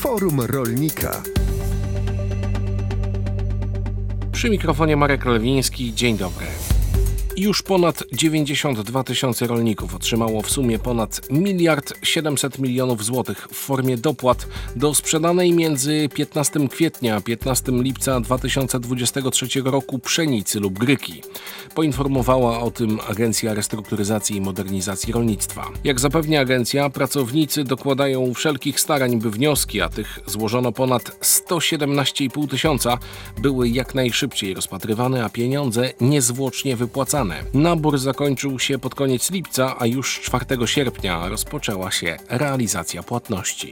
Forum Rolnika. Przy mikrofonie Marek Lewiński. Dzień dobry. Już ponad 92 tysiące rolników otrzymało w sumie ponad 1 700 milionów złotych w formie dopłat do sprzedanej między 15 kwietnia a 15 lipca 2023 roku pszenicy lub gryki. Poinformowała o tym Agencja Restrukturyzacji i Modernizacji Rolnictwa. Jak zapewnia agencja, pracownicy dokładają wszelkich starań, by wnioski, a tych złożono ponad 117,5 tysiąca, były jak najszybciej rozpatrywane, a pieniądze niezwłocznie wypłacane. Nabór zakończył się pod koniec lipca, a już 4 sierpnia rozpoczęła się realizacja płatności.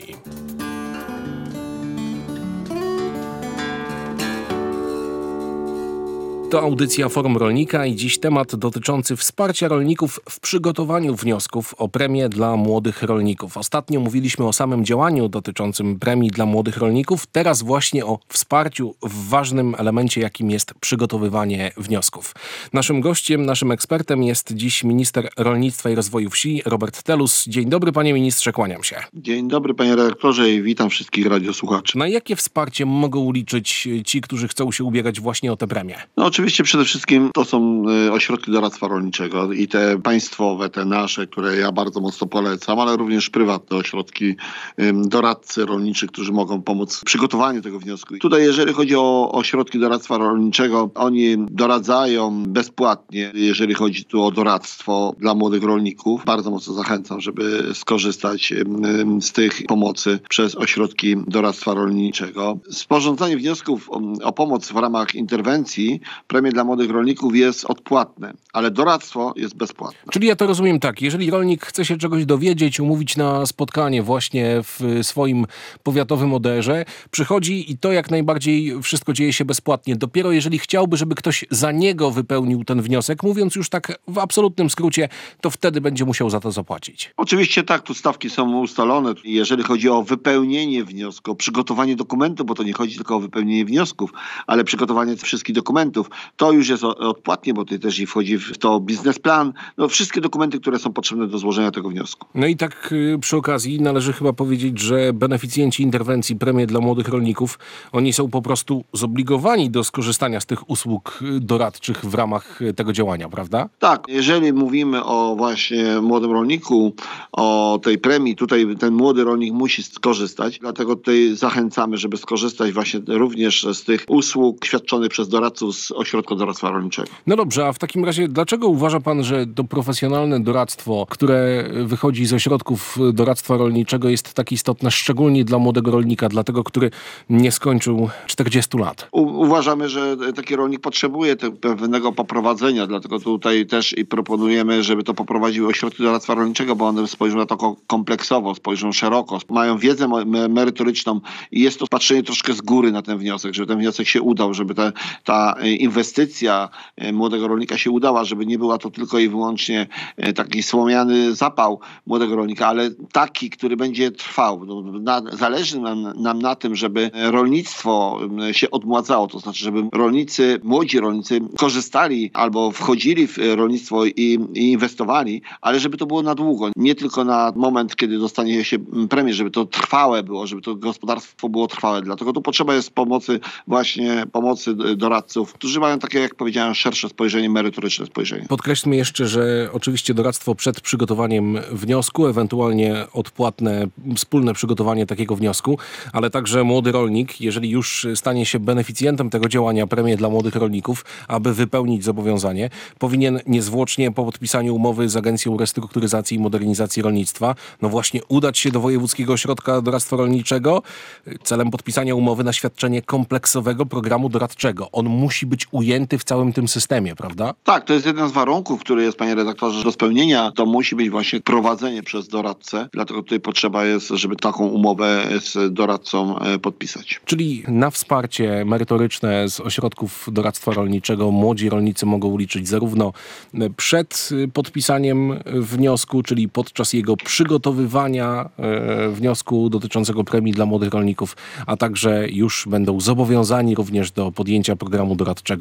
To audycja Forum Rolnika i dziś temat dotyczący wsparcia rolników w przygotowaniu wniosków o premię dla młodych rolników. Ostatnio mówiliśmy o samym działaniu dotyczącym premii dla młodych rolników, teraz właśnie o wsparciu w ważnym elemencie, jakim jest przygotowywanie wniosków. Naszym gościem, naszym ekspertem jest dziś minister rolnictwa i rozwoju wsi Robert Telus. Dzień dobry, panie ministrze, kłaniam się. Dzień dobry, panie redaktorze, i witam wszystkich radiosłuchaczy. Na jakie wsparcie mogą liczyć ci, którzy chcą się ubiegać właśnie o tę premię? Oczywiście przede wszystkim to są ośrodki doradztwa rolniczego i te państwowe, te nasze, które ja bardzo mocno polecam, ale również prywatne ośrodki, doradcy rolniczy, którzy mogą pomóc w przygotowaniu tego wniosku. Tutaj jeżeli chodzi o ośrodki doradztwa rolniczego, oni doradzają bezpłatnie, jeżeli chodzi tu o doradztwo dla młodych rolników. Bardzo mocno zachęcam, żeby skorzystać z tych pomocy przez ośrodki doradztwa rolniczego. Sporządzanie wniosków o pomoc w ramach interwencji premie dla młodych rolników jest odpłatne, ale doradztwo jest bezpłatne. Czyli ja to rozumiem tak, jeżeli rolnik chce się czegoś dowiedzieć, umówić na spotkanie właśnie w swoim powiatowym ODR-ze, przychodzi i to jak najbardziej wszystko dzieje się bezpłatnie. Dopiero jeżeli chciałby, żeby ktoś za niego wypełnił ten wniosek, mówiąc już tak w absolutnym skrócie, to wtedy będzie musiał za to zapłacić. Oczywiście tak, tu stawki są ustalone. Jeżeli chodzi o wypełnienie wniosku, o przygotowanie dokumentu, bo to nie chodzi tylko o wypełnienie wniosków, ale przygotowanie wszystkich dokumentów, to już jest odpłatnie, bo tutaj też i wchodzi w to biznesplan, wszystkie dokumenty, które są potrzebne do złożenia tego wniosku. No i tak przy okazji należy chyba powiedzieć, że beneficjenci interwencji Premie dla Młodych Rolników, oni są po prostu zobligowani do skorzystania z tych usług doradczych w ramach tego działania, prawda? Tak, jeżeli mówimy o właśnie młodym rolniku, o tej premii, tutaj ten młody rolnik musi skorzystać, dlatego tutaj zachęcamy, żeby skorzystać właśnie również z tych usług świadczonych przez doradców z ośrodka doradztwa rolniczego. No dobrze, a w takim razie dlaczego uważa pan, że to profesjonalne doradztwo, które wychodzi z ośrodków doradztwa rolniczego, jest tak istotne, szczególnie dla młodego rolnika, dla tego, który nie skończył 40 lat? Uważamy, że taki rolnik potrzebuje pewnego poprowadzenia, dlatego tutaj też i proponujemy, żeby to poprowadziły ośrodki doradztwa rolniczego, bo one spojrzą na to kompleksowo, spojrzą szeroko, mają wiedzę merytoryczną i jest to patrzenie troszkę z góry na ten wniosek, żeby ten wniosek się udał, żeby ta inwestycja młodego rolnika się udała, żeby nie była to tylko i wyłącznie taki słomiany zapał młodego rolnika, ale taki, który będzie trwał. Zależy nam na tym, żeby rolnictwo się odmładzało, to znaczy, żeby młodzi rolnicy korzystali albo wchodzili w rolnictwo i inwestowali, ale żeby to było na długo, nie tylko na moment, kiedy dostanie się premię, żeby to trwałe było, żeby to gospodarstwo było trwałe. Dlatego tu potrzeba jest pomocy doradców, którzy mają takie, jak powiedziałem, szersze spojrzenie, merytoryczne spojrzenie. Podkreślmy jeszcze, że oczywiście doradztwo przed przygotowaniem wniosku, ewentualnie odpłatne, wspólne przygotowanie takiego wniosku, ale także młody rolnik, jeżeli już stanie się beneficjentem tego działania Premie dla Młodych Rolników, aby wypełnić zobowiązanie, powinien niezwłocznie po podpisaniu umowy z Agencją Restrukturyzacji i Modernizacji Rolnictwa, właśnie udać się do Wojewódzkiego Ośrodka Doradztwa Rolniczego celem podpisania umowy na świadczenie kompleksowego programu doradczego. On musi być ujęty w całym tym systemie, prawda? Tak, to jest jeden z warunków, który jest, panie redaktorze, do spełnienia. To musi być właśnie prowadzenie przez doradcę. Dlatego tutaj potrzeba jest, żeby taką umowę z doradcą podpisać. Czyli na wsparcie merytoryczne z ośrodków doradztwa rolniczego młodzi rolnicy mogą liczyć zarówno przed podpisaniem wniosku, czyli podczas jego przygotowywania wniosku dotyczącego premii dla młodych rolników, a także już będą zobowiązani również do podjęcia programu doradczego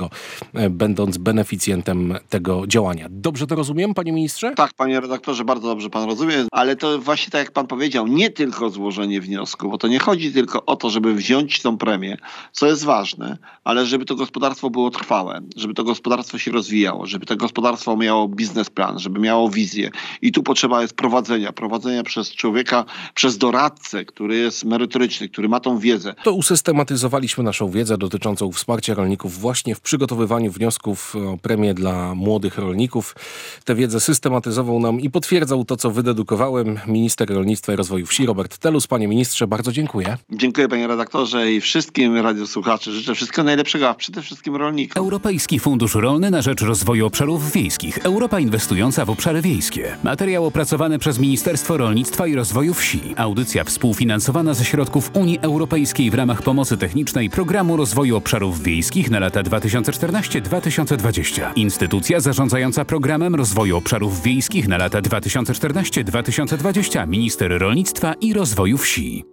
rolniczego, będąc beneficjentem tego działania. Dobrze to rozumiem, panie ministrze? Tak, panie redaktorze, bardzo dobrze pan rozumie, ale to właśnie tak jak pan powiedział, nie tylko złożenie wniosku, bo to nie chodzi tylko o to, żeby wziąć tą premię, co jest ważne, ale żeby to gospodarstwo było trwałe, żeby to gospodarstwo się rozwijało, żeby to gospodarstwo miało biznesplan, żeby miało wizję. I tu potrzeba jest prowadzenia przez człowieka, przez doradcę, który jest merytoryczny, który ma tą wiedzę. To usystematyzowaliśmy naszą wiedzę dotyczącą wsparcia rolników właśnie w przygotowywaniu wniosków o premię dla młodych rolników. Tę wiedzę systematyzował nam i potwierdzał to, co wydedukowałem minister rolnictwa i rozwoju wsi Robert Telus. Panie ministrze, bardzo dziękuję. Dziękuję panie redaktorze i wszystkim radiosłuchaczy. Życzę wszystkiego najlepszego, a przede wszystkim rolnikom. Europejski Fundusz Rolny na rzecz Rozwoju Obszarów Wiejskich. Europa inwestująca w obszary wiejskie. Materiał opracowany przez Ministerstwo Rolnictwa i Rozwoju Wsi. Audycja współfinansowana ze środków Unii Europejskiej w ramach pomocy technicznej Programu Rozwoju Obszarów Wiejskich na lata 2014-2020. Instytucja zarządzająca Programem Rozwoju Obszarów Wiejskich na lata 2014-2020. Minister Rolnictwa i Rozwoju Wsi.